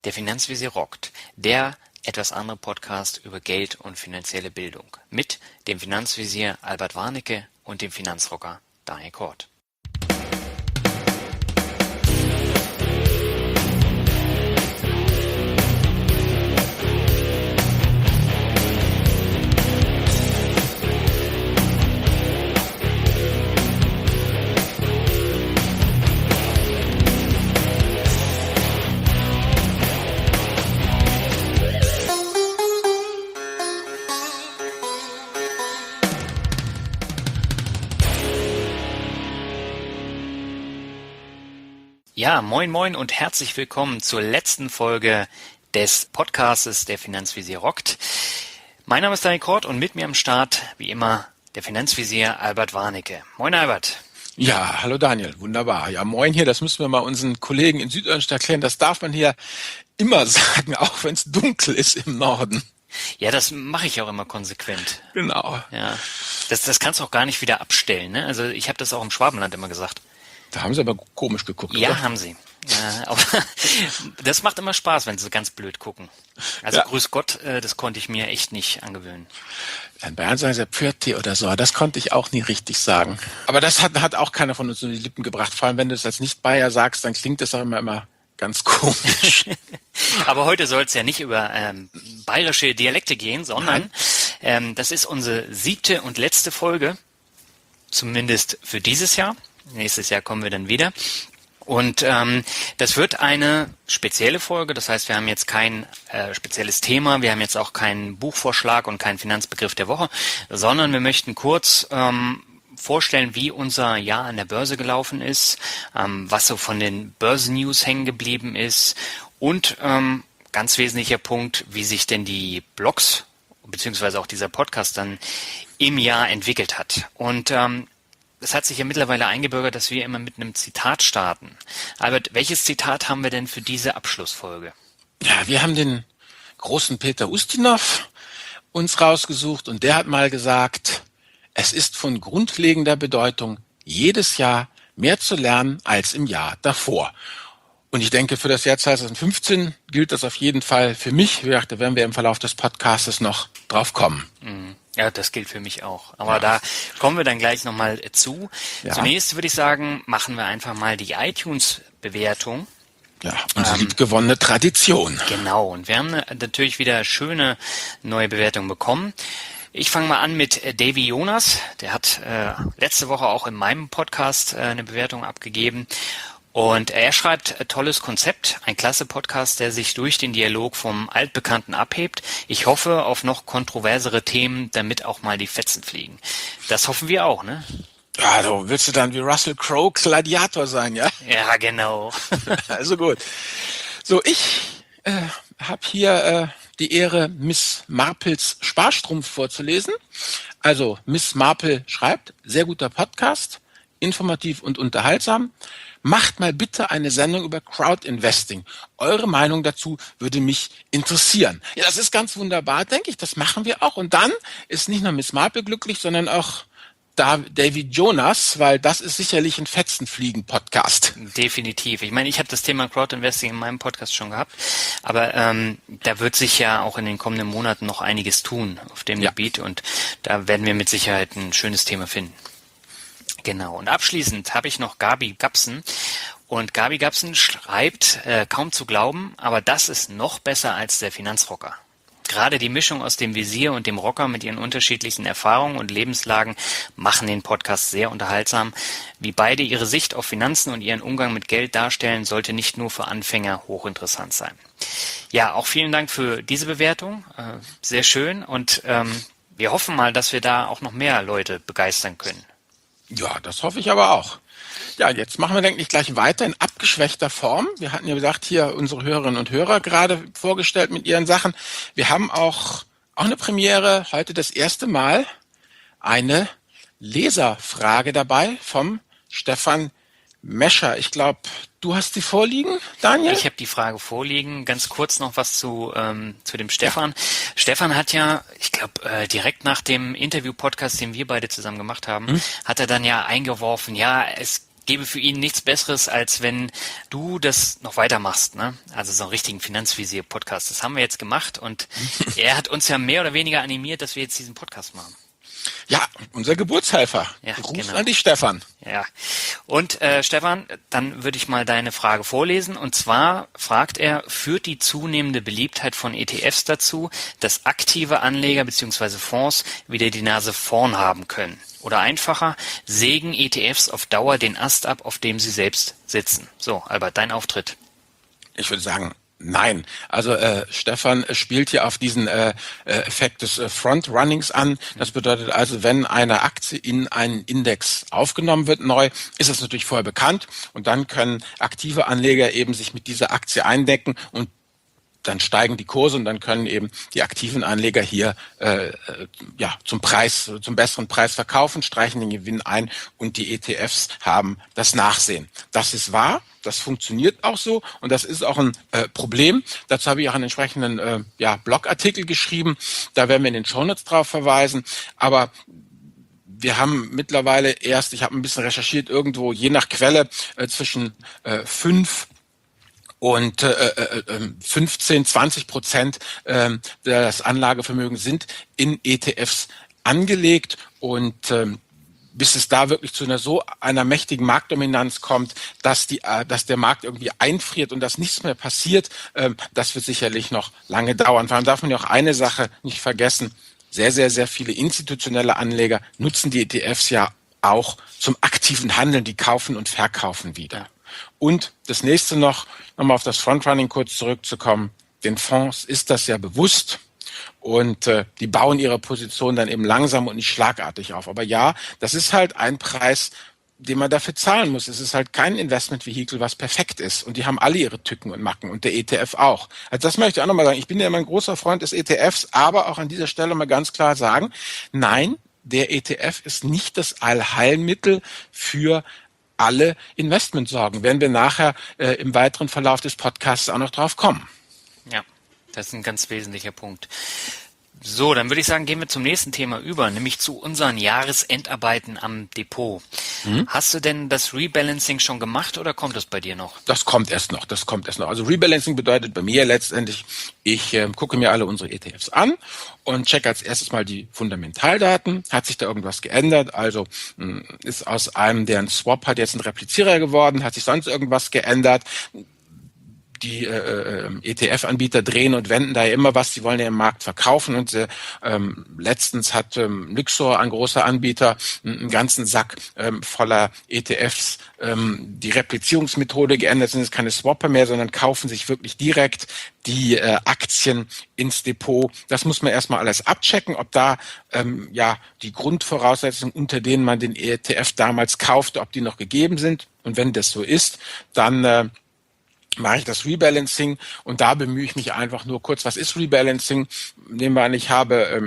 Der Finanzvisier rockt, der etwas andere Podcast über Geld und finanzielle Bildung mit dem Finanzvisier Albert Warnecke und dem Finanzrocker Daniel Kort. Ja, moin moin und herzlich willkommen zur letzten Folge des Podcastes Der Finanzvisier rockt. Mein Name ist Daniel Kort und mit mir am Start, wie immer, der Finanzvisier Albert Warnecke. Moin Albert. Ja, hallo Daniel, wunderbar. Ja, moin hier, das müssen wir mal unseren Kollegen in Süddeutschland erklären. Das darf man hier immer sagen, auch wenn es dunkel ist im Norden. Ja, das mache ich auch immer konsequent. Genau. Ja, das kannst du auch gar nicht wieder abstellen, ne? Also ich habe das auch im Schwabenland immer gesagt. Da haben sie aber komisch geguckt, Ja, oder? haben sie. Ja, aber das macht immer Spaß, wenn sie ganz blöd gucken. Also Ja. Grüß Gott, das konnte ich mir echt nicht angewöhnen. In Bayern sagen sie Pfirti oder so, das konnte ich auch nie richtig sagen. Aber das hat auch keiner von uns in die Lippen gebracht. Vor allem, wenn du es als Nicht-Bayer sagst, dann klingt das auch immer ganz komisch. Aber heute soll es ja nicht über bayerische Dialekte gehen, sondern das ist unsere 7. und letzte Folge, zumindest für dieses Jahr. Nächstes Jahr kommen wir dann wieder. Und das wird eine spezielle Folge. Das heißt, wir haben jetzt kein spezielles Thema. Wir haben jetzt auch keinen Buchvorschlag und keinen Finanzbegriff der Woche, sondern wir möchten kurz vorstellen, wie unser Jahr an der Börse gelaufen ist, was so von den Börsennews hängen geblieben ist und ganz wesentlicher Punkt, wie sich denn die Blogs beziehungsweise auch dieser Podcast dann im Jahr entwickelt hat. Und es hat sich ja mittlerweile eingebürgert, dass wir immer mit einem Zitat starten. Albert, welches Zitat haben wir denn für diese Abschlussfolge? Ja, wir haben den großen Peter Ustinov uns rausgesucht und der hat mal gesagt, es ist von grundlegender Bedeutung, jedes Jahr mehr zu lernen als im Jahr davor. Und ich denke, für das Jahr 2015 gilt das auf jeden Fall für mich. Da werden wir im Verlauf des Podcastes noch drauf kommen. Ja, das gilt für mich auch. Aber da kommen wir dann gleich nochmal zu. Ja. Zunächst würde ich sagen, machen wir einfach mal die iTunes-Bewertung. Ja, unsere liebgewonnene Tradition. Genau, und wir haben natürlich wieder schöne neue Bewertungen bekommen. Ich fange mal an mit Davy Jonas. Der hat letzte Woche auch in meinem Podcast eine Bewertung abgegeben. Und er schreibt, tolles Konzept, ein klasse Podcast, der sich durch den Dialog vom Altbekannten abhebt. Ich hoffe auf noch kontroversere Themen, damit auch mal die Fetzen fliegen. Das hoffen wir auch, ne? Ja, du willst du dann wie Russell Crowe Gladiator sein, ja? Ja, genau. Also gut. So, ich habe hier die Ehre, Miss Marples Sparstrumpf vorzulesen. Also, Miss Marple schreibt, sehr guter Podcast, informativ und unterhaltsam. Macht mal bitte eine Sendung über Crowdinvesting. Eure Meinung dazu würde mich interessieren. Ja, das ist ganz wunderbar, denke ich. Das machen wir auch. Und dann ist nicht nur Miss Marple glücklich, sondern auch David Jonas, weil das ist sicherlich ein Fetzenfliegen-Podcast. Definitiv. Ich meine, ich habe das Thema Crowdinvesting in meinem Podcast schon gehabt, aber da wird sich ja auch in den kommenden Monaten noch einiges tun auf dem Gebiet und da werden wir mit Sicherheit ein schönes Thema finden. Genau. Und abschließend habe ich noch Gabi Gapsen. Und Gabi Gapsen schreibt, kaum zu glauben, aber das ist noch besser als der Finanzrocker. Gerade die Mischung aus dem Visier und dem Rocker mit ihren unterschiedlichen Erfahrungen und Lebenslagen machen den Podcast sehr unterhaltsam. Wie beide ihre Sicht auf Finanzen und ihren Umgang mit Geld darstellen, sollte nicht nur für Anfänger hochinteressant sein. Ja, auch vielen Dank für diese Bewertung. Sehr schön. Und wir hoffen mal, dass wir da auch noch mehr Leute begeistern können. Ja, das hoffe ich aber auch. Ja, jetzt machen wir, denke ich, gleich weiter in abgeschwächter Form. Wir hatten ja gesagt, hier unsere Hörerinnen und Hörer gerade vorgestellt mit ihren Sachen. Wir haben auch eine Premiere, heute das erste Mal, eine Leserfrage dabei vom Stefan Mescher. Ich glaube, du hast die vorliegen, Daniel? Ich habe die Frage vorliegen. Ganz kurz noch was zu dem Stefan. Ja. Stefan hat ja, ich glaube, direkt nach dem Interview-Podcast, den wir beide zusammen gemacht haben, hat er dann ja eingeworfen, ja, es gäbe für ihn nichts Besseres, als wenn du das noch weitermachst, ne? Also so einen richtigen Finanzvisier-Podcast. Das haben wir jetzt gemacht und er hat uns ja mehr oder weniger animiert, dass wir jetzt diesen Podcast machen. Ja, unser Geburtshelfer. Ja, Gruß genau. an dich, Stefan. Ja, und Stefan, dann würde ich mal deine Frage vorlesen. Und zwar fragt er, führt die zunehmende Beliebtheit von ETFs dazu, dass aktive Anleger bzw. Fonds wieder die Nase vorn haben können? Oder einfacher, sägen ETFs auf Dauer den Ast ab, auf dem sie selbst sitzen? So, Albert, dein Auftritt. Ich würde sagen, nein. Also Stefan spielt hier auf diesen Effekt des Frontrunnings an. Das bedeutet also, wenn eine Aktie in einen Index aufgenommen wird neu, ist es natürlich vorher bekannt und dann können aktive Anleger eben sich mit dieser Aktie eindecken und dann steigen die Kurse und dann können eben die aktiven Anleger hier zum besseren Preis verkaufen, streichen den Gewinn ein und die ETFs haben das Nachsehen. Das ist wahr, das funktioniert auch so und das ist auch ein Problem. Dazu habe ich auch einen entsprechenden Blogartikel geschrieben. Da werden wir in den Shownotes drauf verweisen. Aber wir haben mittlerweile ich habe ein bisschen recherchiert, irgendwo je nach Quelle zwischen 5 und 15-20% des Anlagevermögens sind in ETFs angelegt und bis es da wirklich zu einer mächtigen Marktdominanz kommt, dass der Markt irgendwie einfriert und dass nichts mehr passiert, das wird sicherlich noch lange dauern. Vor allem darf man ja auch eine Sache nicht vergessen: Sehr, sehr, sehr viele institutionelle Anleger nutzen die ETFs ja auch zum aktiven Handeln, die kaufen und verkaufen wieder. Und das nächste nochmal auf das Frontrunning kurz zurückzukommen, den Fonds ist das ja bewusst und die bauen ihre Position dann eben langsam und nicht schlagartig auf. Aber ja, das ist halt ein Preis, den man dafür zahlen muss. Es ist halt kein Investmentvehikel, was perfekt ist. Und die haben alle ihre Tücken und Macken und der ETF auch. Also das möchte ich auch nochmal sagen. Ich bin ja immer ein großer Freund des ETFs, aber auch an dieser Stelle mal ganz klar sagen, nein, der ETF ist nicht das Allheilmittel für alle Investmentsorgen. Werden wir nachher im weiteren Verlauf des Podcasts auch noch drauf kommen. Ja, das ist ein ganz wesentlicher Punkt. So, dann würde ich sagen, gehen wir zum nächsten Thema über, nämlich zu unseren Jahresendarbeiten am Depot. Hast du denn das Rebalancing schon gemacht oder kommt das bei dir noch? Das kommt erst noch. Also Rebalancing bedeutet bei mir letztendlich, ich gucke mir alle unsere ETFs an und checke als erstes mal die Fundamentaldaten. Hat sich da irgendwas geändert? Also ist aus einem, der einen Swap hat, jetzt ein Replizierer geworden? Hat sich sonst irgendwas geändert? Die ETF-Anbieter drehen und wenden da ja immer was, die wollen ja im Markt verkaufen und letztens hat Lyxor, ein großer Anbieter, einen ganzen Sack voller ETFs die Replizierungsmethode geändert, sind es keine Swapper mehr, sondern kaufen sich wirklich direkt die Aktien ins Depot. Das muss man erstmal alles abchecken, ob da die Grundvoraussetzungen, unter denen man den ETF damals kaufte, ob die noch gegeben sind. Und wenn das so ist, dann mache ich das Rebalancing und da bemühe ich mich einfach nur kurz. Was ist Rebalancing? Nehmen wir an, ich habe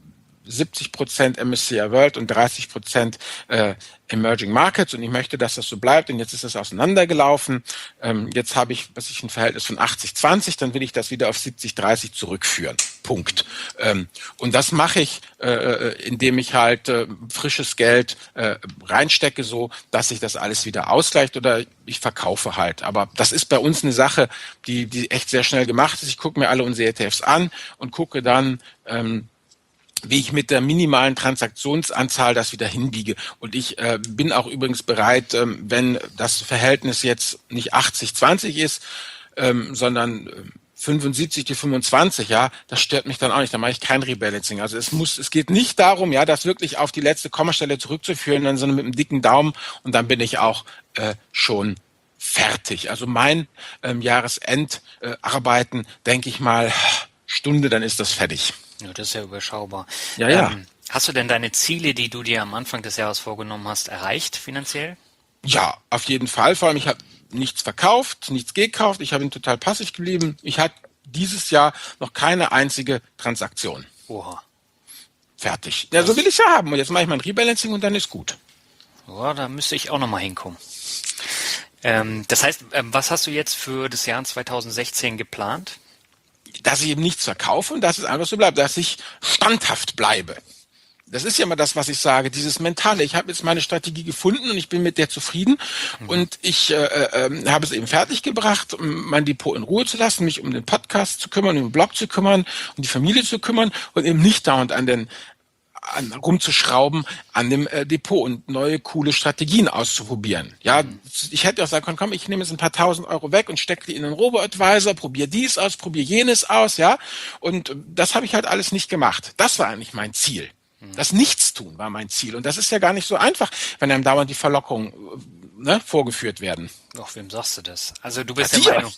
70% MSCI World und 30% Emerging Markets und ich möchte, dass das so bleibt und jetzt ist es auseinandergelaufen. Jetzt habe ich, ein Verhältnis von 80-20, dann will ich das wieder auf 70-30 zurückführen. Punkt. Und das mache ich, indem ich halt frisches Geld reinstecke, so dass sich das alles wieder ausgleicht oder ich verkaufe halt. Aber das ist bei uns eine Sache, die echt sehr schnell gemacht ist. Ich gucke mir alle unsere ETFs an und gucke dann, wie ich mit der minimalen Transaktionsanzahl das wieder hinbiege. Und ich bin auch übrigens bereit, wenn das Verhältnis jetzt nicht 80-20 ist, sondern 75-25, ja, das stört mich dann auch nicht, da mache ich kein Rebalancing. Also es geht nicht darum, ja, das wirklich auf die letzte Kommastelle zurückzuführen, sondern mit einem dicken Daumen und dann bin ich auch schon fertig. Also mein Jahresendarbeiten, denke ich mal, Stunde, dann ist das fertig. Ja, das ist ja überschaubar. Ja. Hast du denn deine Ziele, die du dir am Anfang des Jahres vorgenommen hast, erreicht finanziell? Ja, auf jeden Fall. Vor allem, ich habe nichts verkauft, nichts gekauft. Ich bin total passiv geblieben. Ich hatte dieses Jahr noch keine einzige Transaktion. Oha. Fertig. Ja, so will ich es ja haben. Und jetzt mache ich mein Rebalancing und dann ist gut. Ja, da müsste ich auch nochmal hinkommen. Das heißt, was hast du jetzt für das Jahr 2016 geplant? Dass ich eben nichts verkaufe und dass es einfach so bleibt, dass ich standhaft bleibe. Das ist ja immer das, was ich sage, dieses Mentale. Ich habe jetzt meine Strategie gefunden und ich bin mit der zufrieden und ich habe es eben fertiggebracht, um mein Depot in Ruhe zu lassen, mich um den Podcast zu kümmern, um den Blog zu kümmern, um die Familie zu kümmern und eben nicht dauernd rumzuschrauben an dem Depot und neue coole Strategien auszuprobieren. Ja, ich hätte auch sagen können, komm, ich nehme jetzt ein paar 1.000 € weg und stecke die in den Robo-Advisor, probiere dies aus, probiere jenes aus, ja. Und das habe ich halt alles nicht gemacht. Das war eigentlich mein Ziel. Das Nichtstun war mein Ziel. Und das ist ja gar nicht so einfach, wenn einem dauernd die Verlockungen vorgeführt werden. Ach, wem sagst du das? Also du bist der Meinung.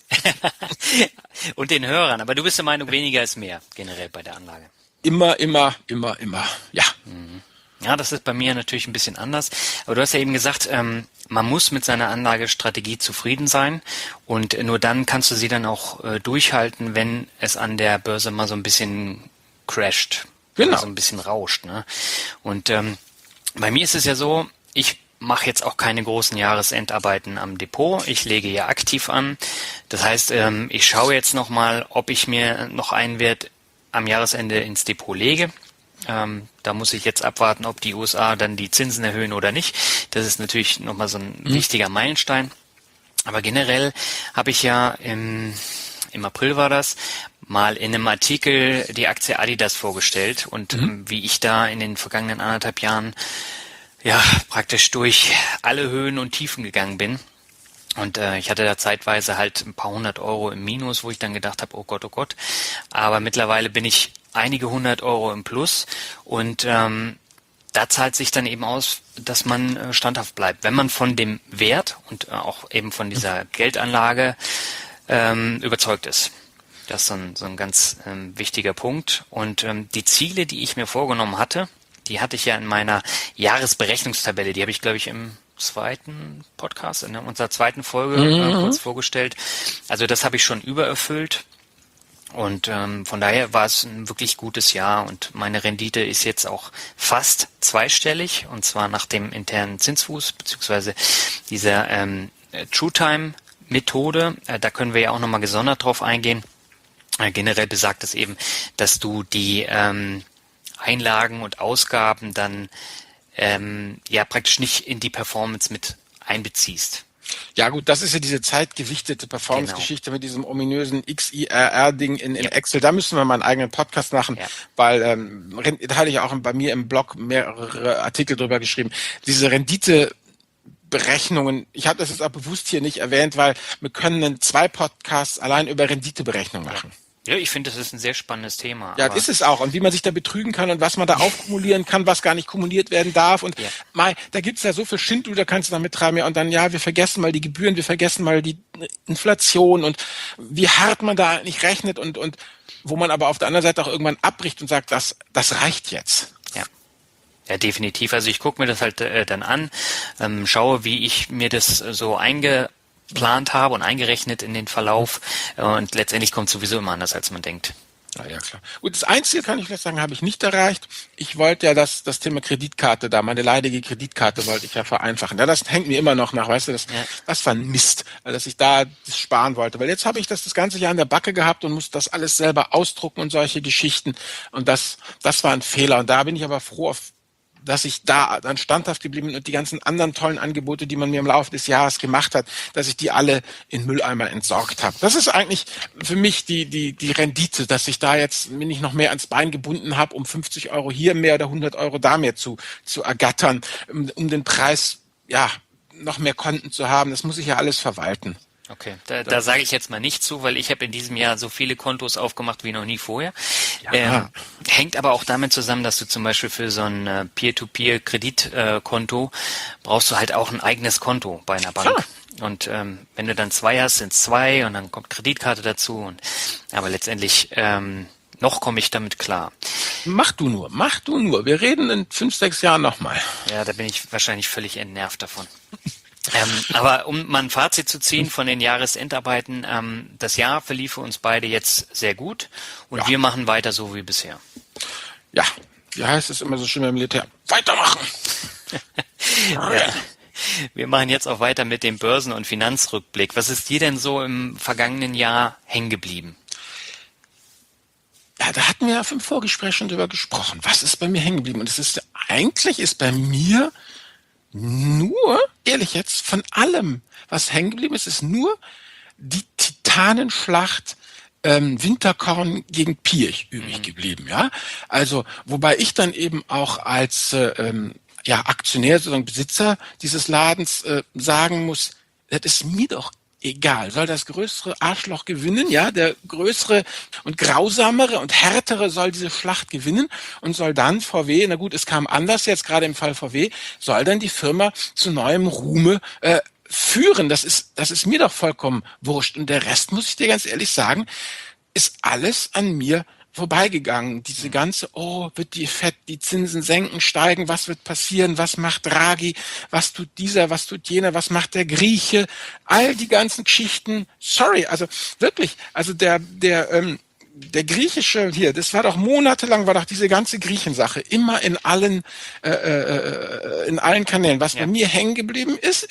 Und den Hörern. Aber du bist der Meinung, weniger ist mehr, generell bei der Anlage. Immer, ja. Ja, das ist bei mir natürlich ein bisschen anders. Aber du hast ja eben gesagt, man muss mit seiner Anlagestrategie zufrieden sein. Und nur dann kannst du sie dann auch durchhalten, wenn es an der Börse mal so ein bisschen crasht. Genau. So ein bisschen rauscht. Ne? Und bei mir ist es ja so, ich mache jetzt auch keine großen Jahresendarbeiten am Depot. Ich lege ja aktiv an. Das heißt, ich schaue jetzt nochmal, ob ich mir noch einen Wert am Jahresende ins Depot lege. Da muss ich jetzt abwarten, ob die USA dann die Zinsen erhöhen oder nicht. Das ist natürlich nochmal so ein wichtiger Meilenstein. Aber generell habe ich ja im April war das, mal in einem Artikel die Aktie Adidas vorgestellt und wie ich da in den vergangenen 1,5 Jahren ja praktisch durch alle Höhen und Tiefen gegangen bin. Und ich hatte da zeitweise halt ein paar 100 € im Minus, wo ich dann gedacht habe, oh Gott, oh Gott. Aber mittlerweile bin ich einige 100 € im Plus und da zahlt sich dann eben aus, dass man standhaft bleibt. Wenn man von dem Wert und auch eben von dieser Geldanlage überzeugt ist. Das ist so ein ganz wichtiger Punkt. Und die Ziele, die ich mir vorgenommen hatte, die hatte ich ja in meiner Jahresberechnungstabelle. Die habe ich, glaube ich, im zweiten Podcast, in unserer zweiten Folge kurz vorgestellt. Also das habe ich schon übererfüllt. Und von daher war es ein wirklich gutes Jahr. Und meine Rendite ist jetzt auch fast zweistellig. Und zwar nach dem internen Zinsfuß, beziehungsweise dieser True-Time-Methode. Da können wir ja auch nochmal gesondert drauf eingehen. Generell besagt es eben, dass du die Einlagen und Ausgaben dann ja praktisch nicht in die Performance mit einbeziehst. Ja gut, das ist ja diese zeitgewichtete Performance-Geschichte mit diesem ominösen XIRR-Ding in Excel. Da müssen wir mal einen eigenen Podcast machen, weil da hatte ich auch bei mir im Blog mehrere Artikel drüber geschrieben. Diese Renditeberechnungen, ich habe das jetzt auch bewusst hier nicht erwähnt, weil wir können 2 Podcasts allein über Renditeberechnung machen. Ja, ich finde, das ist ein sehr spannendes Thema. Ja, das ist es auch. Und wie man sich da betrügen kann und was man da aufkumulieren kann, was gar nicht kumuliert werden darf. Und da gibt's ja so viel Schindluder, da kannst du damit treiben. Ja, und dann, wir vergessen mal die Gebühren, wir vergessen mal die Inflation und wie hart man da eigentlich rechnet und wo man aber auf der anderen Seite auch irgendwann abbricht und sagt, das reicht jetzt. Ja, definitiv. Also ich gucke mir das halt dann an, schaue, wie ich mir das so eingeplant habe und eingerechnet in den Verlauf und letztendlich kommt es sowieso immer anders, als man denkt. Ja, klar. Gut, das Einzige, kann ich vielleicht sagen, habe ich nicht erreicht. Ich wollte ja das Thema Kreditkarte da, meine leidige Kreditkarte wollte ich ja vereinfachen. Ja, das hängt mir immer noch nach, weißt du, das war ein Mist, dass ich da das sparen wollte. Weil jetzt habe ich das ganze Jahr in der Backe gehabt und muss das alles selber ausdrucken und solche Geschichten. Und das war ein Fehler. Und da bin ich aber froh, dass ich da dann standhaft geblieben bin und die ganzen anderen tollen Angebote, die man mir im Laufe des Jahres gemacht hat, dass ich die alle in Mülleimer entsorgt habe. Das ist eigentlich für mich die Rendite, dass ich da jetzt mir nicht noch mehr ans Bein gebunden habe, um 50 € hier mehr oder 100 € da mehr zu ergattern, um den Preis, noch mehr Konten zu haben. Das muss ich ja alles verwalten. Okay, da sage ich jetzt mal nicht zu, weil ich habe in diesem Jahr so viele Kontos aufgemacht wie noch nie vorher. Hängt aber auch damit zusammen, dass du zum Beispiel für so ein Peer-to-Peer-Kreditkonto brauchst du halt auch ein eigenes Konto bei einer Bank. Klar. Und wenn du dann 2 hast, sind es 2 und dann kommt Kreditkarte dazu. Aber letztendlich noch komme ich damit klar. Mach du nur. Wir reden in 5, 6 Jahren nochmal. Ja, da bin ich wahrscheinlich völlig entnervt davon. Aber um mal ein Fazit zu ziehen von den Jahresendarbeiten, das Jahr verlief für uns beide jetzt sehr gut und wir machen weiter so wie bisher. Ja, wie heißt es immer so schön beim Militär? Weitermachen! Wir machen jetzt auch weiter mit dem Börsen- und Finanzrückblick. Was ist dir denn so im vergangenen Jahr hängen geblieben? Ja, da hatten wir ja im Vorgespräch schon drüber gesprochen. Was ist bei mir hängen geblieben? Und eigentlich ist bei mir nur, ehrlich jetzt, von allem, was hängen geblieben ist, ist nur die Titanenschlacht Winterkorn gegen Piech übrig geblieben, ja. Also, wobei ich dann eben auch als Aktionär, sozusagen Besitzer dieses Ladens sagen muss, das ist mir doch egal. Soll das größere Arschloch gewinnen, ja? Der größere und grausamere und härtere soll diese Schlacht gewinnen und soll dann VW, na gut, es kam anders jetzt gerade im Fall VW, soll dann die Firma zu neuem Ruhme führen. Das ist mir doch vollkommen wurscht. Und der Rest, muss ich dir ganz ehrlich sagen, ist alles an mir vorbeigegangen. Diese ganze, wird die Fed die Zinsen senken, steigen, was wird passieren, was macht Draghi, was tut dieser, was tut jener, was macht der Grieche, all die ganzen Geschichten, sorry, also wirklich, also der griechische hier, das war doch monatelang, war doch diese ganze Griechensache immer in allen Kanälen. Was bei mir hängen geblieben ist,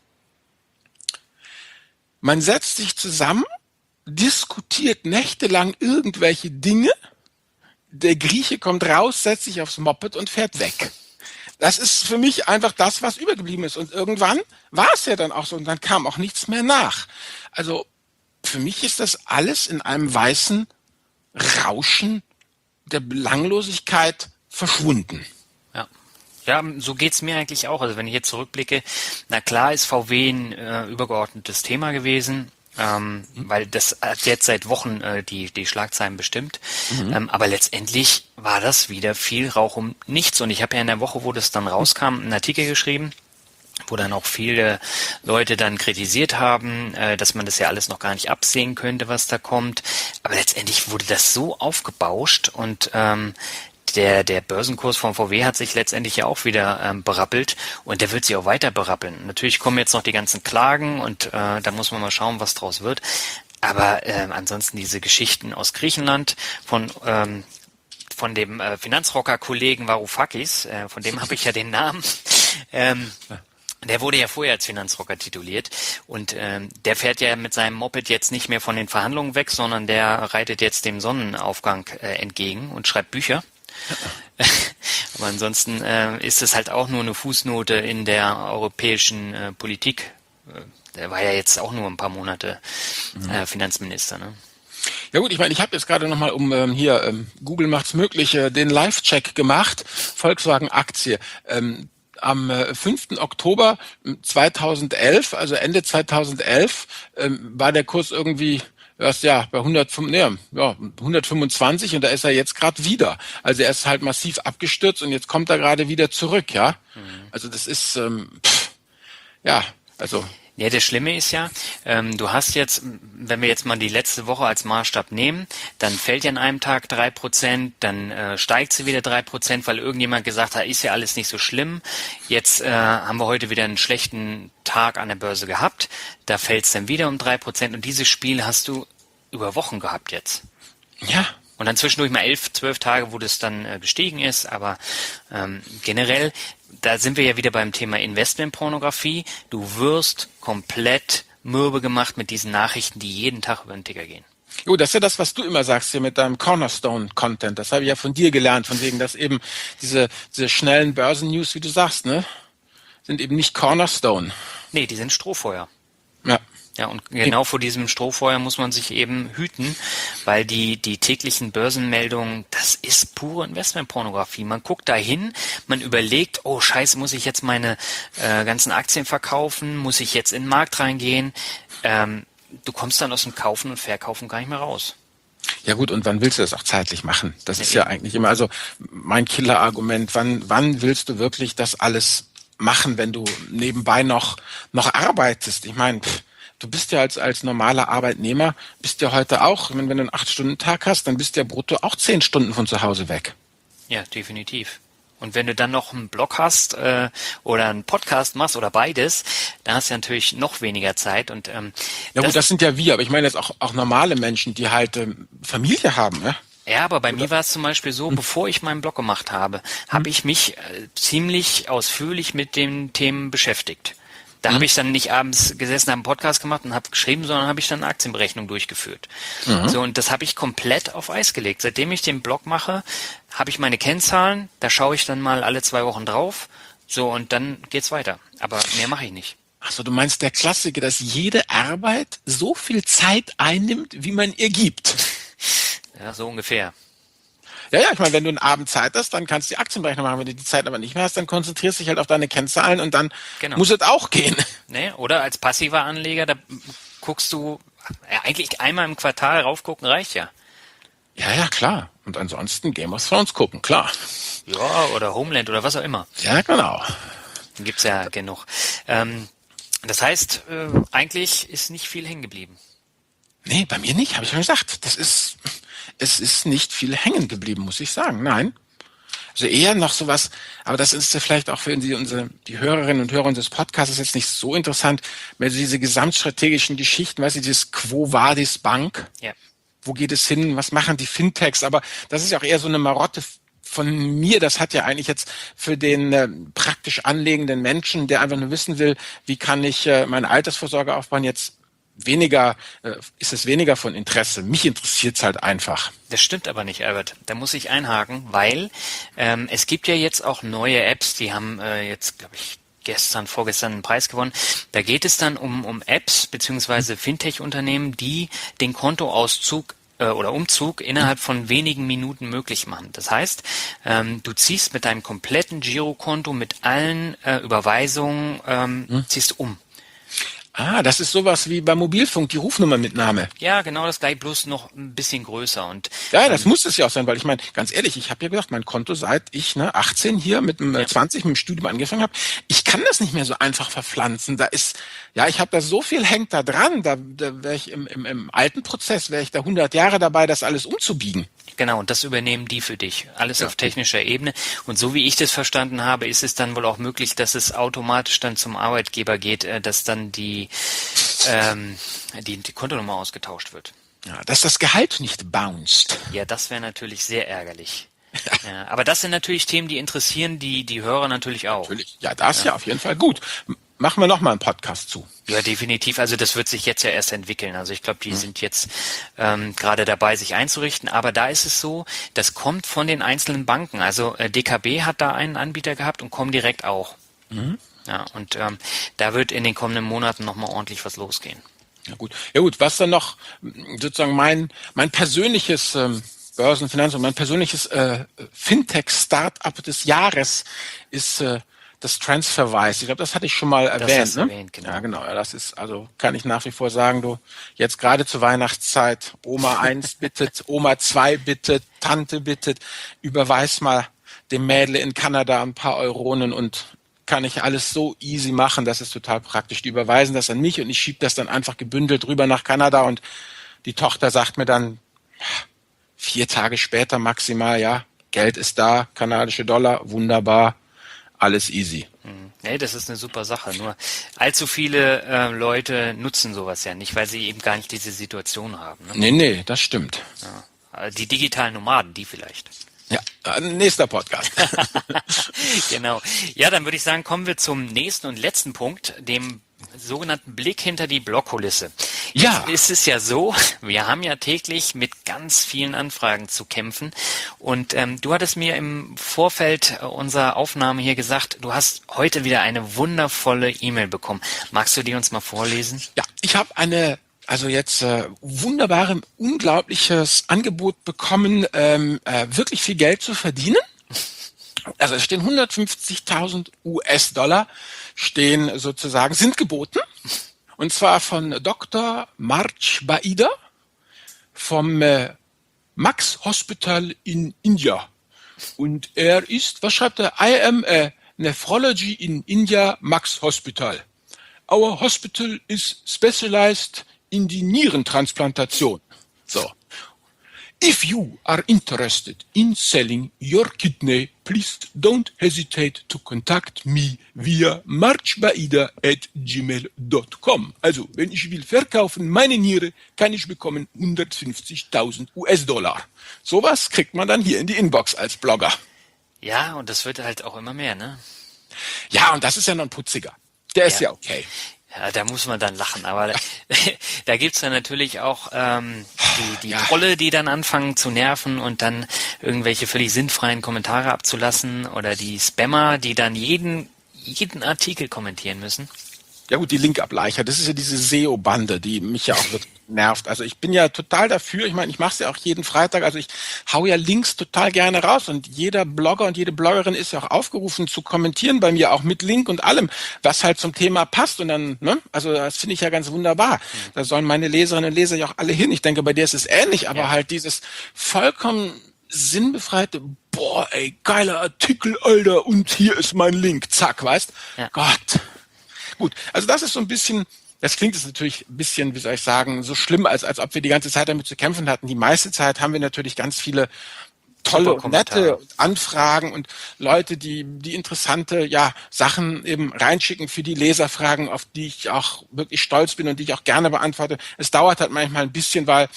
man setzt sich zusammen, diskutiert nächtelang irgendwelche Dinge, der Grieche kommt raus, setzt sich aufs Moped und fährt weg. Das ist für mich einfach das, was übergeblieben ist. Und irgendwann war es ja dann auch so und dann kam auch nichts mehr nach. Also für mich ist das alles in einem weißen Rauschen der Belanglosigkeit verschwunden. Ja, so geht's mir eigentlich auch. Also wenn ich jetzt zurückblicke, na klar ist VW ein übergeordnetes Thema gewesen, weil das hat jetzt seit Wochen die Schlagzeilen bestimmt. Aber letztendlich war das wieder viel Rauch um nichts. Und ich habe ja in der Woche, wo das dann rauskam, einen Artikel geschrieben, wo dann auch viele Leute dann kritisiert haben, dass man das ja alles noch gar nicht absehen könnte, was da kommt. Aber letztendlich wurde das so aufgebauscht und der Börsenkurs von VW hat sich letztendlich ja auch wieder berappelt und der wird sich auch weiter berappeln. Natürlich kommen jetzt noch die ganzen Klagen und da muss man mal schauen, was draus wird. Aber ansonsten diese Geschichten aus Griechenland von dem Finanzrocker-Kollegen Varoufakis, von dem habe ich ja den Namen, der wurde ja vorher als Finanzrocker tituliert und der fährt ja mit seinem Moped jetzt nicht mehr von den Verhandlungen weg, sondern der reitet jetzt dem Sonnenaufgang entgegen und schreibt Bücher. Aber ansonsten ist es halt auch nur eine Fußnote in der europäischen Politik. Der war ja jetzt auch nur ein paar Monate Finanzminister, ne? Ja gut, ich meine, ich habe jetzt gerade nochmal Google macht's möglich, den Live-Check gemacht, Volkswagen-Aktie. Am 5. Oktober 2011, also Ende 2011, war der Kurs irgendwie erst bei 125 und da ist er jetzt gerade wieder. Also er ist halt massiv abgestürzt und jetzt kommt er gerade wieder zurück, ja. Also das ist, Ja, das Schlimme ist ja, du hast jetzt, wenn wir jetzt mal die letzte Woche als Maßstab nehmen, dann fällt ja an einem Tag 3%, dann steigt sie wieder 3%, weil irgendjemand gesagt hat, ist ja alles nicht so schlimm. Jetzt haben wir heute wieder einen schlechten Tag an der Börse gehabt, da fällt es dann wieder um 3% und dieses Spiel hast du über Wochen gehabt jetzt. Ja. Und dann zwischendurch mal 11, 12 Tage, wo das dann gestiegen ist, aber generell, da sind wir ja wieder beim Thema Investmentpornografie. Du wirst komplett mürbe gemacht mit diesen Nachrichten, die jeden Tag über den Ticker gehen. Jo, das ist ja das, was du immer sagst hier mit deinem Cornerstone-Content. Das habe ich ja von dir gelernt, von wegen, dass eben diese schnellen Börsen-News, wie du sagst, ne, sind eben nicht Cornerstone. Nee, die sind Strohfeuer. Ja. Ja, und genau vor diesem Strohfeuer muss man sich eben hüten, weil die täglichen Börsenmeldungen, das ist pure Investmentpornografie. Man guckt da hin, man überlegt, oh Scheiße, muss ich jetzt meine ganzen Aktien verkaufen, muss ich jetzt in den Markt reingehen? Du kommst dann aus dem Kaufen und Verkaufen gar nicht mehr raus. Ja gut, und wann willst du das auch zeitlich machen? Das ist ja eigentlich immer, also mein Killer-Argument, wann willst du wirklich das alles machen, wenn du nebenbei noch arbeitest? Ich meine, du bist ja als normaler Arbeitnehmer, bist ja heute auch, wenn du einen 8-Stunden-Tag hast, dann bist du ja brutto auch 10 Stunden von zu Hause weg. Ja, definitiv. Und wenn du dann noch einen Blog hast oder einen Podcast machst oder beides, dann hast du ja natürlich noch weniger Zeit. Und ja gut, das sind ja wir, aber ich meine jetzt auch normale Menschen, die halt Familie haben, ja? Ja, aber bei mir war es zum Beispiel so, bevor ich meinen Blog gemacht habe, habe ich mich ziemlich ausführlich mit den Themen beschäftigt. Da habe ich dann nicht abends gesessen, habe einen Podcast gemacht und habe geschrieben, sondern habe ich dann eine Aktienberechnung durchgeführt. So, und das habe ich komplett auf Eis gelegt. Seitdem ich den Blog mache, habe ich meine Kennzahlen, da schaue ich dann mal alle 2 Wochen drauf. So, und dann geht's weiter. Aber mehr mache ich nicht. Achso, du meinst der Klassiker, dass jede Arbeit so viel Zeit einnimmt, wie man ihr gibt. Ja, so ungefähr. Ja, ich meine, wenn du einen Abend Zeit hast, dann kannst du die Aktienberechnung machen. Wenn du die Zeit aber nicht mehr hast, dann konzentrierst du dich halt auf deine Kennzahlen und dann muss es auch gehen. Ne? Oder als passiver Anleger, da guckst du, eigentlich einmal im Quartal raufgucken reicht ja. Ja, klar. Und ansonsten Game of Thrones gucken, klar. Ja, oder Homeland oder was auch immer. Ja, genau. Gibt's ja genug. Das heißt, eigentlich ist nicht viel hängen geblieben. Nee, bei mir nicht, habe ich schon gesagt. Es ist nicht viel hängen geblieben, muss ich sagen. Nein. Also eher noch sowas, aber das ist ja vielleicht auch für die Hörerinnen und Hörer unseres Podcasts jetzt nicht so interessant, mehr so diese gesamtstrategischen Geschichten, weißt du, dieses Quo Vadis Bank. Ja. Wo geht es hin? Was machen die Fintechs? Aber das ist ja auch eher so eine Marotte von mir. Das hat ja eigentlich jetzt für den praktisch anlegenden Menschen, der einfach nur wissen will, wie kann ich meine Altersvorsorge aufbauen, jetzt ist es weniger von Interesse. Mich interessiert's halt einfach. Das stimmt aber nicht, Albert. Da muss ich einhaken, weil es gibt ja jetzt auch neue Apps, die haben jetzt, glaube ich, vorgestern einen Preis gewonnen. Da geht es dann um Apps beziehungsweise Fintech-Unternehmen, die den Kontoauszug oder Umzug innerhalb von wenigen Minuten möglich machen. Das heißt, du ziehst mit deinem kompletten Girokonto, mit allen Überweisungen, ziehst um. Ah, das ist sowas wie beim Mobilfunk, die Rufnummermitnahme. Ja, genau das gleich, bloß noch ein bisschen größer. Und ja, das muss es ja auch sein, weil ich meine, ganz ehrlich, ich habe ja gesagt, mein Konto seit ich 18 hier mit dem 20 mit dem Studium angefangen habe, ich kann das nicht mehr so einfach verpflanzen. Ich habe da so viel hängt da dran, da wäre ich im alten Prozess, wäre ich da 100 Jahre dabei, das alles umzubiegen. Genau, und das übernehmen die für dich. Alles auf technischer Ebene. Und so wie ich das verstanden habe, ist es dann wohl auch möglich, dass es automatisch dann zum Arbeitgeber geht, dass dann die Kontonummer ausgetauscht wird. Ja, dass das Gehalt nicht bounced. Ja, das wäre natürlich sehr ärgerlich. Ja, aber das sind natürlich Themen, die interessieren die Hörer natürlich auch. Natürlich. Ja, das ja auf jeden Fall gut. Machen wir noch mal einen Podcast zu. Ja, definitiv. Also das wird sich jetzt ja erst entwickeln. Also ich glaube, die sind jetzt gerade dabei, sich einzurichten. Aber da ist es so, das kommt von den einzelnen Banken. Also DKB hat da einen Anbieter gehabt und Comdirect auch. Ja, und da wird in den kommenden Monaten nochmal ordentlich was losgehen. Ja gut. Was dann noch sozusagen mein persönliches Börsenfinanz und mein persönliches Fintech-Startup des Jahres ist das TransferWise. Ich glaube, das hatte ich schon mal erwähnt. Genau. Ja, genau. Ja, das ist, also kann ich nach wie vor sagen, du, jetzt gerade zur Weihnachtszeit, Oma 1 bittet, Oma 2 bittet, Tante bittet, überweis mal dem Mädle in Kanada ein paar Euronen und kann ich alles so easy machen, das ist total praktisch. Die überweisen das an mich und ich schiebe das dann einfach gebündelt rüber nach Kanada und die Tochter sagt mir dann 4 Tage später maximal, ja, Geld ist da, kanadische Dollar, wunderbar, alles easy. Nee, das ist eine super Sache. Nur allzu viele Leute nutzen sowas ja nicht, weil sie eben gar nicht diese Situation haben. Ne? Nee, das stimmt. Ja. Die digitalen Nomaden, die vielleicht. Ja, nächster Podcast. Genau. Ja, dann würde ich sagen, kommen wir zum nächsten und letzten Punkt, dem sogenannten Blick hinter die Blogkulisse. Ja. Jetzt ist es ja so, wir haben ja täglich mit ganz vielen Anfragen zu kämpfen und du hattest mir im Vorfeld unserer Aufnahme hier gesagt, du hast heute wieder eine wundervolle E-Mail bekommen. Magst du die uns mal vorlesen? Ja, ich habe wunderbare, unglaubliches Angebot bekommen, wirklich viel Geld zu verdienen. Also es stehen 150.000 US-Dollar, sind geboten. Und zwar von Dr. March Baida vom Max Hospital in India. Und er ist, was schreibt er? I am a nephrology in India, Max Hospital. Our hospital is specialized in die Nierentransplantation. So. If you are interested in selling your kidney, please don't hesitate to contact me via marchbaida@gmail.com. Also, wenn ich will verkaufen, meine Niere, kann ich bekommen 150.000 US-Dollar. Sowas kriegt man dann hier in die Inbox als Blogger. Ja, und das wird halt auch immer mehr, ne? Ja, und das ist ja noch ein putziger. Der ist ja okay. Ja, da muss man dann lachen, aber da gibt's dann natürlich auch die Trolle, die dann anfangen zu nerven und dann irgendwelche völlig sinnfreien Kommentare abzulassen oder die Spammer, die dann jeden Artikel kommentieren müssen. Ja gut, die Linkableicher, das ist ja diese SEO-Bande, die mich ja auch wirklich nervt. Also ich bin ja total dafür, ich meine, ich mache es ja auch jeden Freitag, also ich hau ja Links total gerne raus und jeder Blogger und jede Bloggerin ist ja auch aufgerufen zu kommentieren bei mir, auch mit Link und allem, was halt zum Thema passt und dann, ne, also das finde ich ja ganz wunderbar. Da sollen meine Leserinnen und Leser ja auch alle hin. Ich denke, bei dir ist es ähnlich, aber halt dieses vollkommen sinnbefreite, boah, ey, geiler Artikel, Alter, und hier ist mein Link, zack, weißt? Ja. Gott. Gut, also das ist so ein bisschen, das klingt jetzt natürlich ein bisschen, wie soll ich sagen, so schlimm, als ob wir die ganze Zeit damit zu kämpfen hatten. Die meiste Zeit haben wir natürlich ganz viele tolle und nette Anfragen und Leute, die interessante Sachen eben reinschicken für die Leserfragen, auf die ich auch wirklich stolz bin und die ich auch gerne beantworte. Es dauert halt manchmal ein bisschen, weil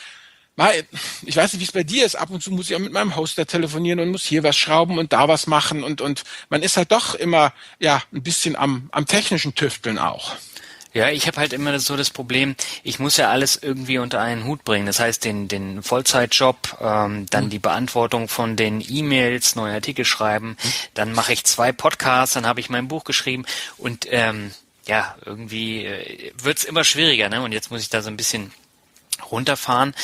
ich weiß nicht, wie es bei dir ist. Ab und zu muss ich auch mit meinem Hoster telefonieren und muss hier was schrauben und da was machen und man ist halt doch immer ein bisschen am technischen Tüfteln auch. Ja, ich habe halt immer so das Problem, ich muss ja alles irgendwie unter einen Hut bringen. Das heißt, den Vollzeitjob, dann die Beantwortung von den E-Mails, neue Artikel schreiben, dann mache ich 2 Podcasts, dann habe ich mein Buch geschrieben und irgendwie wird's immer schwieriger, ne? Und jetzt muss ich da so ein bisschen runterfahren.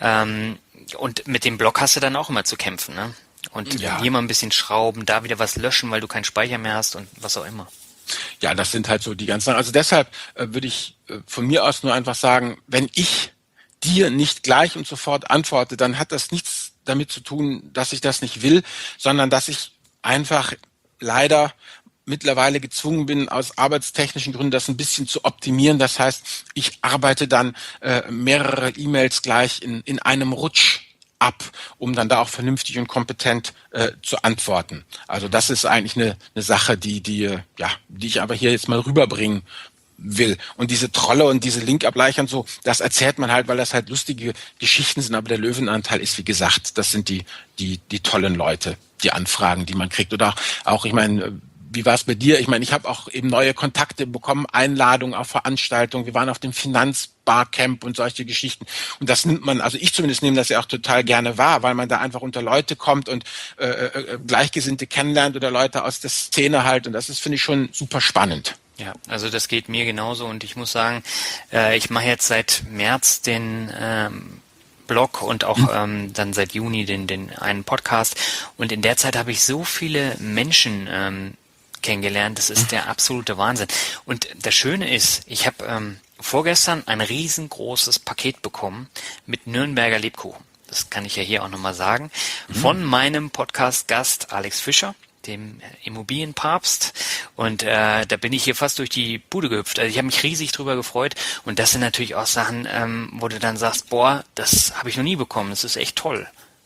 Und mit dem Blog hast du dann auch immer zu kämpfen, ne? Und hier mal ein bisschen schrauben, da wieder was löschen, weil du keinen Speicher mehr hast und was auch immer. Ja, das sind halt so die ganzen, also deshalb würde ich von mir aus nur einfach sagen, wenn ich dir nicht gleich und sofort antworte, dann hat das nichts damit zu tun, dass ich das nicht will, sondern dass ich einfach leider mittlerweile gezwungen bin, aus arbeitstechnischen Gründen das ein bisschen zu optimieren. Das heißt, ich arbeite dann mehrere E-Mails gleich in einem Rutsch ab, um dann da auch vernünftig und kompetent zu antworten. Also das ist eigentlich eine Sache, die ich aber hier jetzt mal rüberbringen will. Und diese Trolle und diese Linkableicher und so, das erzählt man halt, weil das halt lustige Geschichten sind. Aber der Löwenanteil ist, wie gesagt, das sind die tollen Leute, die Anfragen, die man kriegt. Oder auch, ich meine, wie war es bei dir? Ich meine, ich habe auch eben neue Kontakte bekommen, Einladungen auf Veranstaltungen. Wir waren auf dem Finanzbarcamp und solche Geschichten. Und das nimmt man, also ich zumindest nehme das ja auch total gerne wahr, weil man da einfach unter Leute kommt und Gleichgesinnte kennenlernt oder Leute aus der Szene halt. Und das ist, finde ich, schon super spannend. Ja, also das geht mir genauso. Und ich muss sagen, ich mache jetzt seit März den Blog und auch dann seit Juni den einen Podcast. Und in der Zeit habe ich so viele Menschen kennengelernt. Das ist der absolute Wahnsinn. Und das Schöne ist, ich habe vorgestern ein riesengroßes Paket bekommen mit Nürnberger Lebkuchen. Das kann ich ja hier auch nochmal sagen. Von meinem Podcast-Gast Alex Fischer, dem Immobilienpapst. Und da bin ich hier fast durch die Bude gehüpft. Also ich habe mich riesig drüber gefreut. Und das sind natürlich auch Sachen, wo du dann sagst, boah, das habe ich noch nie bekommen. Das ist echt toll.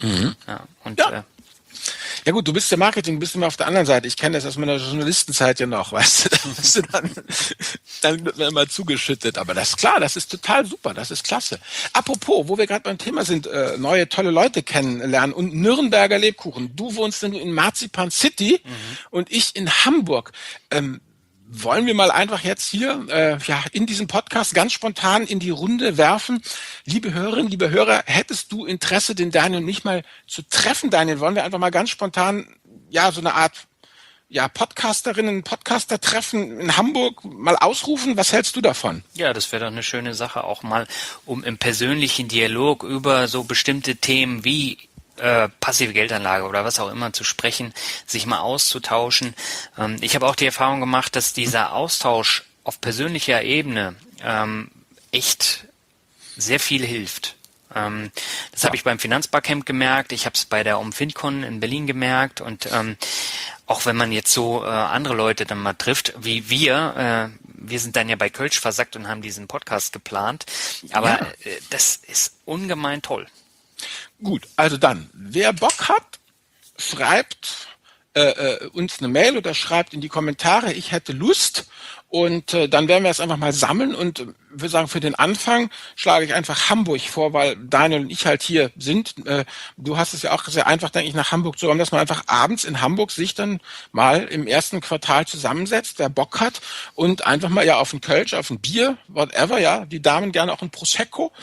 Ja gut, du bist ja Marketing, bist immer auf der anderen Seite. Ich kenne das aus meiner Journalistenzeit ja noch, weißt du, da bist du dann wird man immer zugeschüttet. Aber das ist klar, das ist total super, das ist klasse. Apropos, wo wir gerade beim Thema sind, neue tolle Leute kennenlernen und Nürnberger Lebkuchen. Du wohnst denn in Marzipan City und ich in Hamburg. Wollen wir mal einfach jetzt hier in diesem Podcast ganz spontan in die Runde werfen. Liebe Hörerinnen, liebe Hörer, hättest du Interesse, den Daniel und mich mal zu treffen, Daniel? Wollen wir einfach mal ganz spontan so eine Art Podcasterinnen, Podcaster-Treffen in Hamburg mal ausrufen? Was hältst du davon? Ja, das wäre doch eine schöne Sache, auch mal um im persönlichen Dialog über so bestimmte Themen wie passive Geldanlage oder was auch immer zu sprechen, sich mal auszutauschen. Ich habe auch die Erfahrung gemacht, dass dieser Austausch auf persönlicher Ebene echt sehr viel hilft. Das habe ich beim Finanzbarcamp gemerkt, ich habe es bei der FinCon in Berlin gemerkt und auch wenn man jetzt so andere Leute dann mal trifft, wie wir sind dann ja bei Kölsch versackt und haben diesen Podcast geplant, aber das ist ungemein toll. Gut, also dann, wer Bock hat, schreibt uns eine Mail oder schreibt in die Kommentare, ich hätte Lust Und dann werden wir es einfach mal sammeln und würde sagen, für den Anfang schlage ich einfach Hamburg vor, weil Daniel und ich halt hier sind. Du hast es ja auch sehr einfach, denke ich, nach Hamburg zu kommen, dass man einfach abends in Hamburg sich dann mal im ersten Quartal zusammensetzt, wer Bock hat und einfach mal ja auf ein Kölsch, auf ein Bier, whatever, ja, die Damen gerne auch ein Prosecco,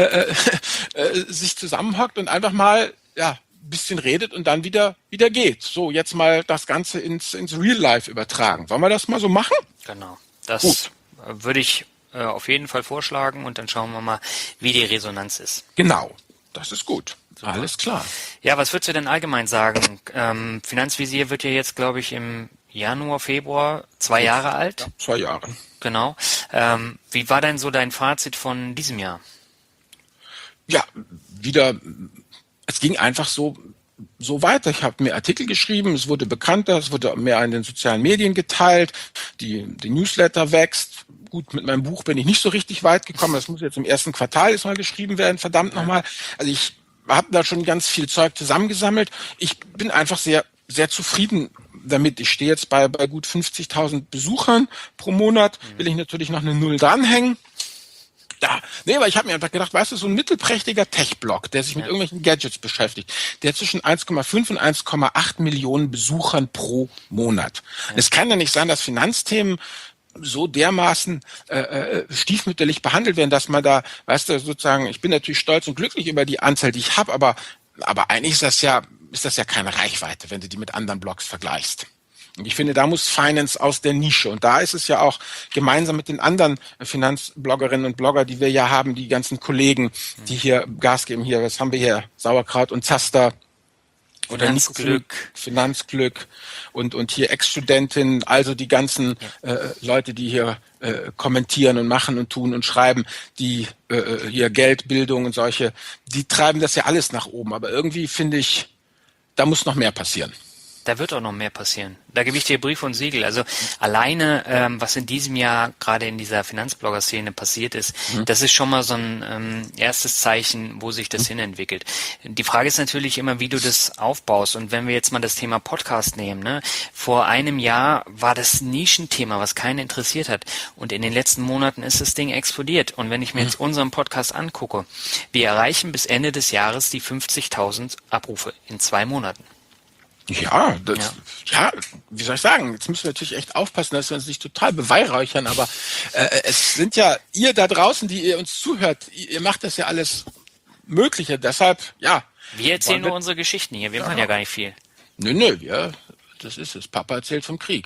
sich zusammenhockt und einfach mal, ja, bisschen redet und dann wieder geht. So, jetzt mal das Ganze ins Real Life übertragen. Wollen wir das mal so machen? Genau. Das würde ich auf jeden Fall vorschlagen und dann schauen wir mal, wie die Resonanz ist. Genau. Das ist gut. Super. Alles klar. Ja, was würdest du denn allgemein sagen? Finanzvisier wird ja jetzt, glaube ich, im Januar, Februar 2 Jahre alt. Ja, 2 Jahre. Genau. Wie war denn so dein Fazit von diesem Jahr? Ja, wieder, es ging einfach so weiter. Ich habe mir Artikel geschrieben, es wurde bekannter, es wurde mehr in den sozialen Medien geteilt, die Newsletter wächst. Gut, mit meinem Buch bin ich nicht so richtig weit gekommen, das muss jetzt im ersten Quartal jetzt mal geschrieben werden, verdammt nochmal. Also ich habe da schon ganz viel Zeug zusammengesammelt. Ich bin einfach sehr, sehr zufrieden damit. Ich stehe jetzt bei gut 50.000 Besuchern pro Monat, will ich natürlich noch eine Null dranhängen. Ja, nee, aber ich habe mir einfach gedacht, weißt du, so ein mittelprächtiger Tech-Blog, der sich mit irgendwelchen Gadgets beschäftigt, der zwischen 1,5 und 1,8 Millionen Besuchern pro Monat. Es kann ja nicht sein, dass Finanzthemen so dermaßen stiefmütterlich behandelt werden, dass man da, weißt du, sozusagen, ich bin natürlich stolz und glücklich über die Anzahl, die ich habe, aber eigentlich ist das ja keine Reichweite, wenn du die mit anderen Blogs vergleichst. Und ich finde, da muss Finance aus der Nische. Und da ist es ja auch gemeinsam mit den anderen Finanzbloggerinnen und Blogger, die wir ja haben, die ganzen Kollegen, die hier Gas geben. Hier, was haben wir hier? Sauerkraut und Zaster. Oder Finanzglück und hier Ex-Studentin, also die ganzen Leute, die hier kommentieren und machen und tun und schreiben, die hier Geldbildung und solche, die treiben das ja alles nach oben. Aber irgendwie finde ich, da muss noch mehr passieren. Da wird auch noch mehr passieren. Da gebe ich dir Brief und Siegel. Also alleine, was in diesem Jahr gerade in dieser Finanzblogger-Szene passiert ist, das ist schon mal so ein erstes Zeichen, wo sich das hinentwickelt. Die Frage ist natürlich immer, wie du das aufbaust. Und wenn wir jetzt mal das Thema Podcast nehmen, ne? Vor einem Jahr war das Nischenthema, was keinen interessiert hat. Und in den letzten Monaten ist das Ding explodiert. Und wenn ich mir jetzt unseren Podcast angucke, wir erreichen bis Ende des Jahres die 50.000 Abrufe in 2 Monaten. Ja, wie soll ich sagen, jetzt müssen wir natürlich echt aufpassen, dass wir uns nicht total beweihräuchern, aber es sind ja ihr da draußen, die ihr uns zuhört, ihr macht das ja alles Mögliche, deshalb, ja. Wir erzählen nur unsere Geschichten hier, wir machen ja gar nicht viel. Nö, das ist es, Papa erzählt vom Krieg.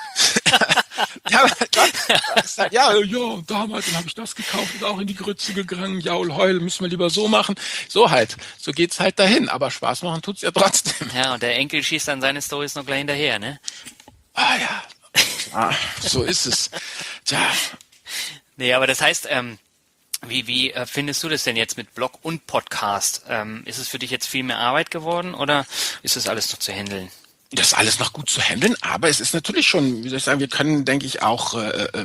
Damals, dann habe ich das gekauft und auch in die Grütze gegangen. Jaul, heul, müssen wir lieber so machen. So geht's halt dahin. Aber Spaß machen tut's ja trotzdem. Ja, und der Enkel schießt dann seine Storys noch gleich hinterher, ne? Ah ja, so ist es. Tja. Nee, aber das heißt, wie findest du das denn jetzt mit Blog und Podcast? Ist es für dich jetzt viel mehr Arbeit geworden oder ist das alles noch zu handeln? Das ist alles noch gut zu handeln, aber es ist natürlich schon, wie soll ich sagen, wir können, denke ich, auch,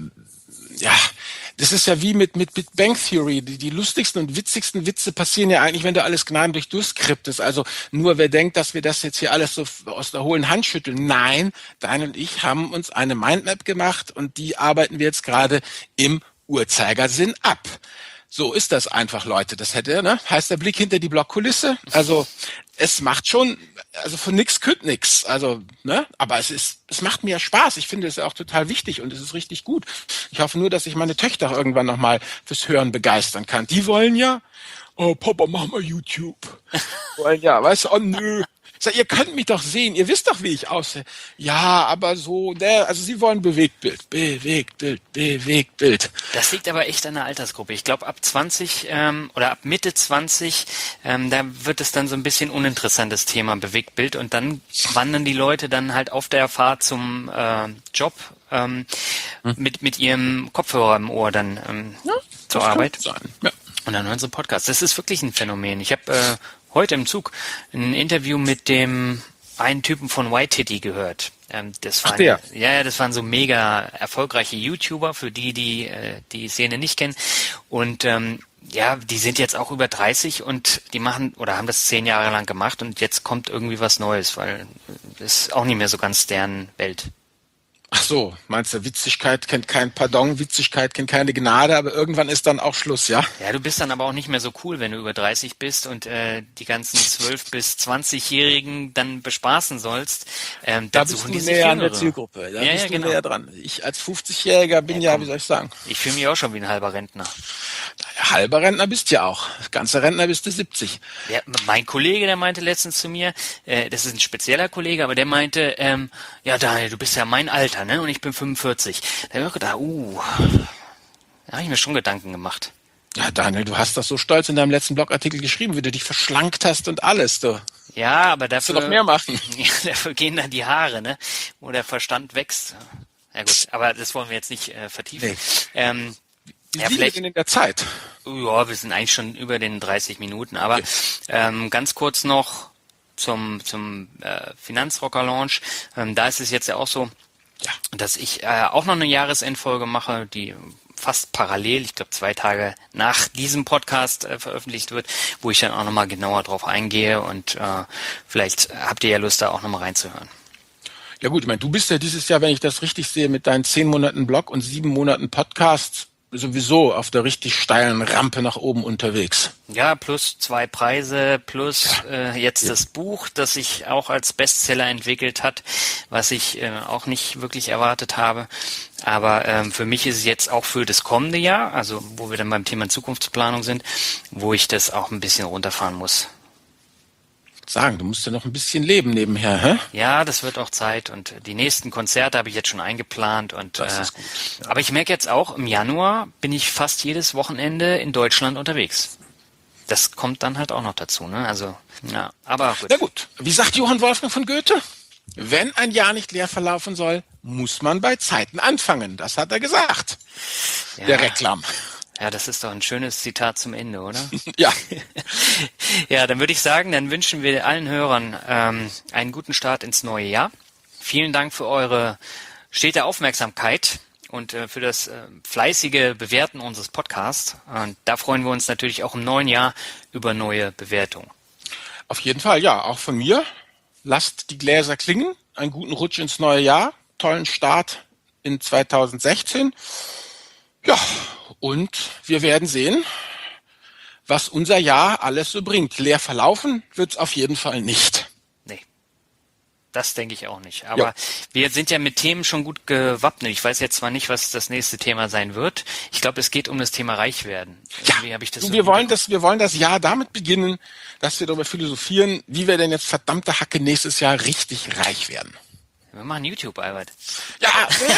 das ist ja wie mit Big Bang Theory. Die lustigsten und witzigsten Witze passieren ja eigentlich, wenn du alles gnadenlos durchskriptest. Also nur wer denkt, dass wir das jetzt hier alles so aus der hohlen Hand schütteln. Nein, Daniel und ich haben uns eine Mindmap gemacht und die arbeiten wir jetzt gerade im Uhrzeigersinn ab. So ist das einfach, Leute. Das heißt der Blick hinter die Blockkulisse. Also es macht schon, also von nix kütt nix. Also, aber es macht mir Spaß. Ich finde es auch total wichtig und es ist richtig gut. Ich hoffe nur, dass ich meine Töchter irgendwann nochmal fürs Hören begeistern kann. Die wollen ja, oh Papa, mach mal YouTube. Wollen ja, weißt du, oh nö. Ich sag, ihr könnt mich doch sehen, ihr wisst doch, wie ich aussehe. Ja, aber so, also sie wollen Bewegtbild. Das liegt aber echt an der Altersgruppe. Ich glaube, ab 20 oder ab Mitte 20, da wird es dann so ein bisschen uninteressantes Thema Bewegtbild und dann wandern die Leute dann halt auf der Fahrt zum Job mit ihrem Kopfhörer im Ohr dann zur Arbeit. Ja. Und dann hören sie Podcast. Das ist wirklich ein Phänomen. Ich habe heute im Zug ein Interview mit dem einen Typen von White Titty gehört. Das waren so mega erfolgreiche YouTuber, für die Szene nicht kennen. Und die sind jetzt auch über 30 und die machen oder haben das 10 Jahre lang gemacht und jetzt kommt irgendwie was Neues, weil das ist auch nicht mehr so ganz deren Welt. Ach so, meinst du, Witzigkeit kennt kein Pardon, Witzigkeit kennt keine Gnade, aber irgendwann ist dann auch Schluss, ja? Ja, du bist dann aber auch nicht mehr so cool, wenn du über 30 bist und die ganzen 12- bis 20-Jährigen dann bespaßen sollst. Da Dann bist suchen du die sich näher an der Jüngere. Zielgruppe. Da Ja, bist ja, du genau. näher dran. Ich als 50-Jähriger bin ja, komm. wie soll ich sagen? Ich fühle mich auch schon wie ein halber Rentner. Halber Rentner bist du ja auch. Ganze Rentner bist du 70. Ja, mein Kollege, der meinte letztens zu mir, das ist ein spezieller Kollege, aber der meinte, ja Daniel, du bist ja mein Alter, ne? Und ich bin 45. Da habe ich auch gedacht, da habe ich mir schon Gedanken gemacht. Ja, Daniel, du hast das so stolz in deinem letzten Blogartikel geschrieben, wie du dich verschlankt hast und alles, du. Ja, aber Kannst du dafür, noch mehr machen. ja, dafür gehen dann die Haare, ne? Wo der Verstand wächst. Ja gut, aber das wollen wir jetzt nicht vertiefen. Nee. Wie Ja, liegen wir vielleicht- denn in der Zeit? Ja, wir sind eigentlich schon über den 30 Minuten, aber ganz kurz noch zum Finanzrocker-Launch. Da ist es jetzt ja auch so, Ja. dass ich auch noch eine Jahresendfolge mache, die fast parallel, ich glaube 2 Tage nach diesem Podcast veröffentlicht wird, wo ich dann auch nochmal genauer drauf eingehe und vielleicht habt ihr ja Lust, da auch nochmal reinzuhören. Ja gut, ich meine, du bist ja dieses Jahr, wenn ich das richtig sehe, mit deinen 10 Monaten Blog und 7 Monaten Podcast sowieso auf der richtig steilen Rampe nach oben unterwegs. Ja, plus 2 Preise, plus jetzt das Buch, das sich auch als Bestseller entwickelt hat, was ich auch nicht wirklich erwartet habe. Aber für mich ist es jetzt auch für das kommende Jahr, also wo wir dann beim Thema Zukunftsplanung sind, wo ich das auch ein bisschen runterfahren muss. Sagen, du musst ja noch ein bisschen leben nebenher, hä? Ja, das wird auch Zeit und die nächsten Konzerte habe ich jetzt schon eingeplant und Das ist gut. Ja. aber ich merke jetzt auch, im Januar bin ich fast jedes Wochenende in Deutschland unterwegs. Das kommt dann halt auch noch dazu, ne? Also, ja, aber gut. Na gut, wie sagt Johann Wolfgang von Goethe? Wenn ein Jahr nicht leer verlaufen soll, muss man bei Zeiten anfangen. Das hat er gesagt. Ja. Der Reklam. Ja, das ist doch ein schönes Zitat zum Ende, oder? Ja. Ja, dann würde ich sagen, dann wünschen wir allen Hörern einen guten Start ins neue Jahr. Vielen Dank für eure stete Aufmerksamkeit und für das fleißige Bewerten unseres Podcasts. Und da freuen wir uns natürlich auch im neuen Jahr über neue Bewertungen. Auf jeden Fall, ja, auch von mir. Lasst die Gläser klingen. Einen guten Rutsch ins neue Jahr. Tollen Start in 2016. Ja, und wir werden sehen, was unser Jahr alles so bringt. Leer verlaufen wird's auf jeden Fall nicht. Nee, das denke ich auch nicht. Aber wir sind ja mit Themen schon gut gewappnet. Ich weiß jetzt zwar nicht, was das nächste Thema sein wird. Ich glaube, es geht um das Thema Reich-werden. Irgendwie habe ich das Du, so wir wollen das Jahr damit beginnen, dass wir darüber philosophieren, wie wir denn jetzt verdammte Hacke nächstes Jahr richtig reich werden. Wir machen YouTube, Albert. Ja,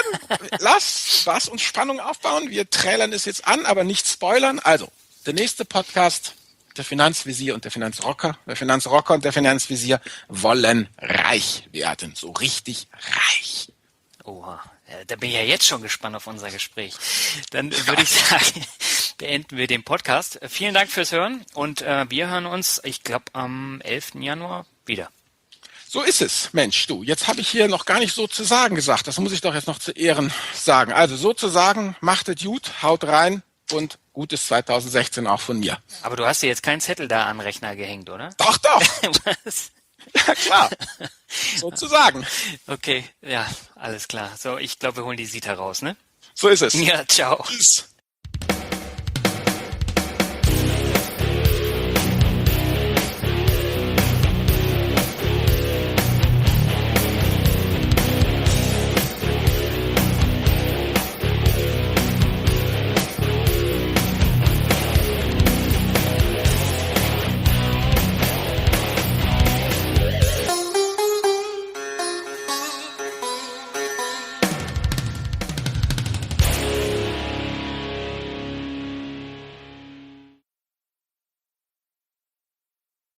lass uns Spannung aufbauen. Wir trailern es jetzt an, aber nicht spoilern. Also, der nächste Podcast, der Finanzvisier und der Finanzrocker, und der Finanzvisier wollen reich werden. So richtig reich. Oha, ja, da bin ich ja jetzt schon gespannt auf unser Gespräch. Dann würde ich sagen, beenden wir den Podcast. Vielen Dank fürs Hören und wir hören uns, ich glaube, am 11. Januar wieder. So ist es, Mensch, du. Jetzt habe ich hier noch gar nicht sozusagen gesagt. Das muss ich doch jetzt noch zu Ehren sagen. Also sozusagen, macht es gut, haut rein und gutes 2016 auch von mir. Aber du hast dir jetzt keinen Zettel da an den Rechner gehängt, oder? Doch, doch. Was? Ja, klar. Sozusagen. Okay, ja, alles klar. So, ich glaube, wir holen die Sita raus, ne? So ist es. Ja, ciao. Tschüss.